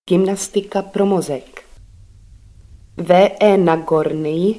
Gymnastika pro mozek. V.E. Nagorný.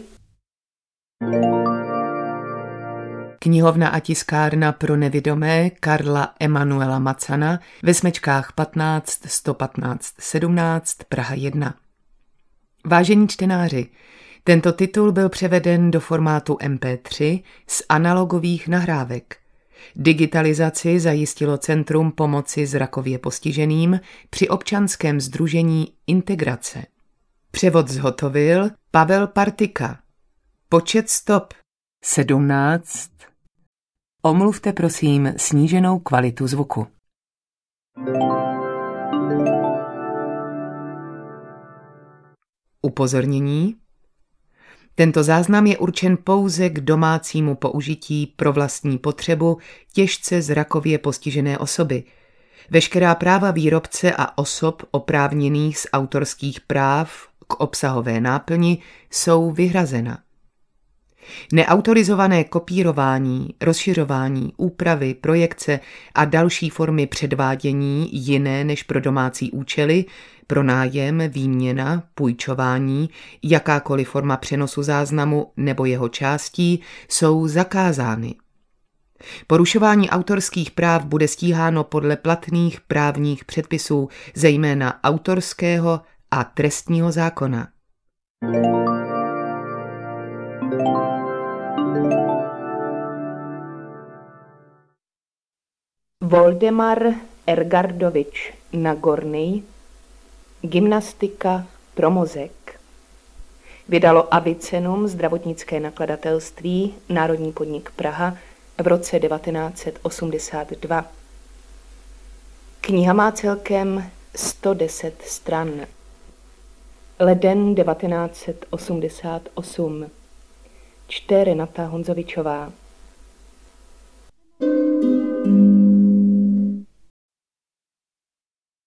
Knihovna a tiskárna pro nevidomé Karla Emanuela Macana ve smečkách 15 115 17 Praha 1. Vážení čtenáři, tento titul byl převeden do formátu MP3 z analogových nahrávek. Digitalizaci zajistilo Centrum pomoci zrakově postiženým při občanském sdružení Integrace. Převod zhotovil Pavel Partika. Počet stop 17. Omluvte prosím sníženou kvalitu zvuku. Upozornění. Tento záznam je určen pouze k domácímu použití pro vlastní potřebu těžce zrakově postižené osoby. Veškerá práva výrobce a osob oprávněných z autorských práv k obsahové náplni jsou vyhrazena. Neautorizované kopírování, rozšiřování, úpravy, projekce a další formy předvádění jiné než pro domácí účely, pronájem, výměna, půjčování, jakákoliv forma přenosu záznamu nebo jeho částí jsou zakázány. Porušování autorských práv bude stíháno podle platných právních předpisů, zejména autorského a trestního zákona. Voldemar Ergardovič Nagorný. Gymnastika pro mozek. Vydalo Avicenum zdravotnické nakladatelství, Národní podnik Praha, v roce 1982. Kniha má celkem 110 stran. Leden 1988. Čte Renata Honzovičová.